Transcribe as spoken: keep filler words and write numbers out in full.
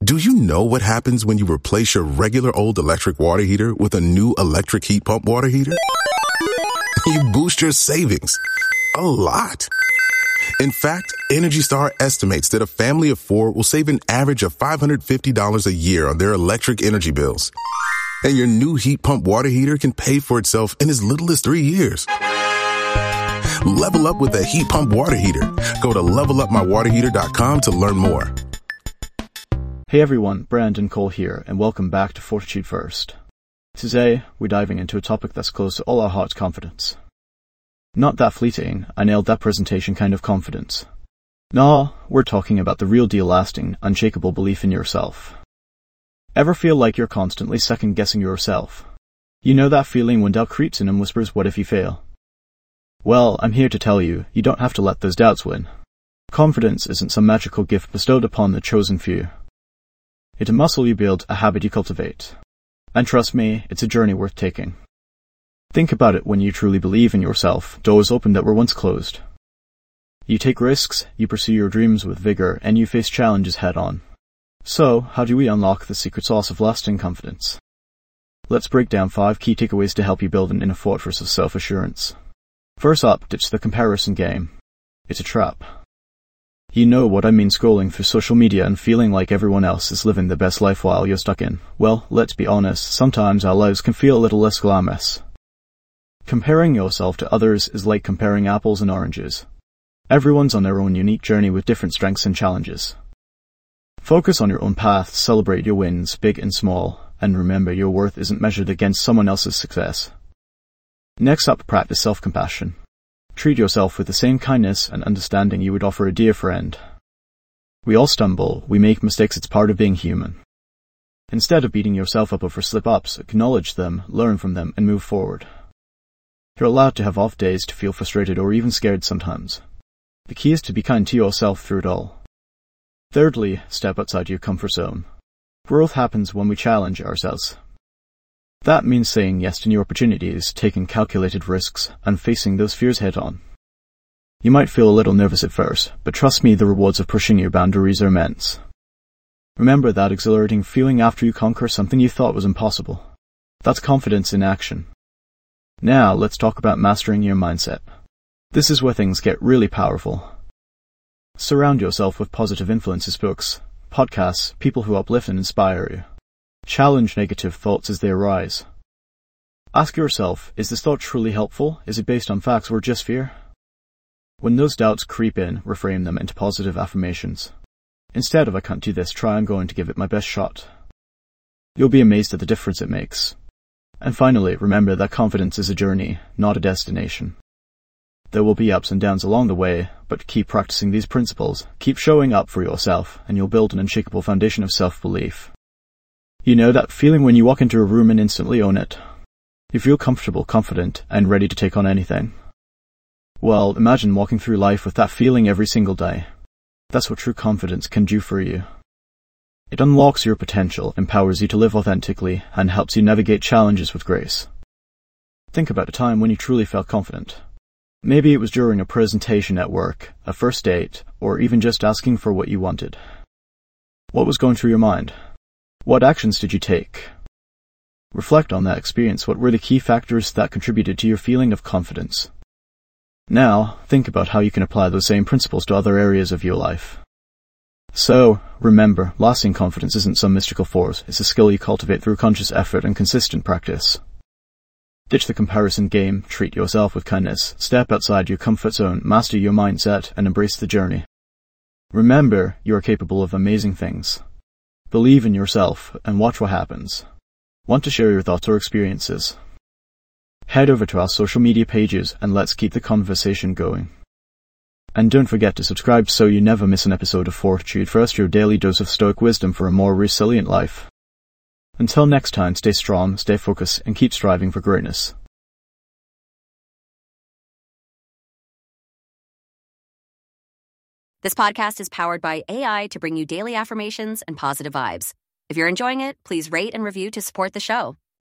Do you know what happens when you replace your regular old electric water heater with a new electric heat pump water heater? You boost your savings a lot. In fact, Energy Star estimates that a family of four will save an average of five hundred fifty dollars a year on their electric energy bills. And your new heat pump water heater can pay for itself in as little as three years. Level up with a heat pump water heater. Go to level up my water heater dot com to learn more. Hey everyone, Brandon Cole here, and welcome back to Fortitude First. Today, we're diving into a topic that's close to all our hearts: confidence. Not that fleeting, I nailed that presentation kind of confidence. No, we're talking about the real deal, lasting, unshakable belief in yourself. Ever feel like you're constantly second-guessing yourself? You know that feeling when doubt creeps in and whispers, what if you fail? Well, I'm here to tell you, you don't have to let those doubts win. Confidence isn't some magical gift bestowed upon the chosen few. It's a muscle you build, a habit you cultivate. And trust me, it's a journey worth taking. Think about it: when you truly believe in yourself, doors open that were once closed. You take risks, you pursue your dreams with vigor, and you face challenges head on. So, how do we unlock the secret sauce of lasting confidence? Let's break down five key takeaways to help you build an inner fortress of self-assurance. First up, ditch the comparison game. It's a trap. You know what I mean, scrolling through social media and feeling like everyone else is living the best life while you're stuck in. Well, let's be honest, sometimes our lives can feel a little less glamorous. Comparing yourself to others is like comparing apples and oranges. Everyone's on their own unique journey with different strengths and challenges. Focus on your own path, celebrate your wins, big and small, and remember your worth isn't measured against someone else's success. Next up, practice self-compassion. Treat yourself with the same kindness and understanding you would offer a dear friend. We all stumble, we make mistakes, it's part of being human. Instead of beating yourself up over slip-ups, acknowledge them, learn from them, and move forward. You're allowed to have off days, to feel frustrated or even scared sometimes. The key is to be kind to yourself through it all. Thirdly, step outside your comfort zone. Growth happens when we challenge ourselves. That means saying yes to new opportunities, taking calculated risks, and facing those fears head on. You might feel a little nervous at first, but trust me, the rewards of pushing your boundaries are immense. Remember that exhilarating feeling after you conquer something you thought was impossible. That's confidence in action. Now, let's talk about mastering your mindset. This is where things get really powerful. Surround yourself with positive influences: books, podcasts, people who uplift and inspire you. Challenge negative thoughts as they arise. Ask yourself, is this thought truly helpful? Is it based on facts or just fear? When those doubts creep in, reframe them into positive affirmations. Instead of "I can't do this," try "I'm going to give it my best shot." You'll be amazed at the difference it makes. And finally, remember that confidence is a journey, not a destination. There will be ups and downs along the way, but keep practicing these principles, keep showing up for yourself, and you'll build an unshakable foundation of self-belief. You know that feeling when you walk into a room and instantly own it? You feel comfortable, confident, and ready to take on anything. Well, imagine walking through life with that feeling every single day. That's what true confidence can do for you. It unlocks your potential, empowers you to live authentically, and helps you navigate challenges with grace. Think about a time when you truly felt confident. Maybe it was during a presentation at work, a first date, or even just asking for what you wanted. What was going through your mind? What actions did you take? Reflect on that experience. What were the key factors that contributed to your feeling of confidence? Now, think about how you can apply those same principles to other areas of your life. So, remember, lasting confidence isn't some mystical force. It's a skill you cultivate through conscious effort and consistent practice. Ditch the comparison game, treat yourself with kindness, step outside your comfort zone, master your mindset, and embrace the journey. Remember, you are capable of amazing things. Believe in yourself, and watch what happens. Want to share your thoughts or experiences? Head over to our social media pages and let's keep the conversation going. And don't forget to subscribe so you never miss an episode of Fortitude First, your daily dose of stoic wisdom for a more resilient life. Until next time, stay strong, stay focused, and keep striving for greatness. This podcast is powered by A I to bring you daily affirmations and positive vibes. If you're enjoying it, please rate and review to support the show.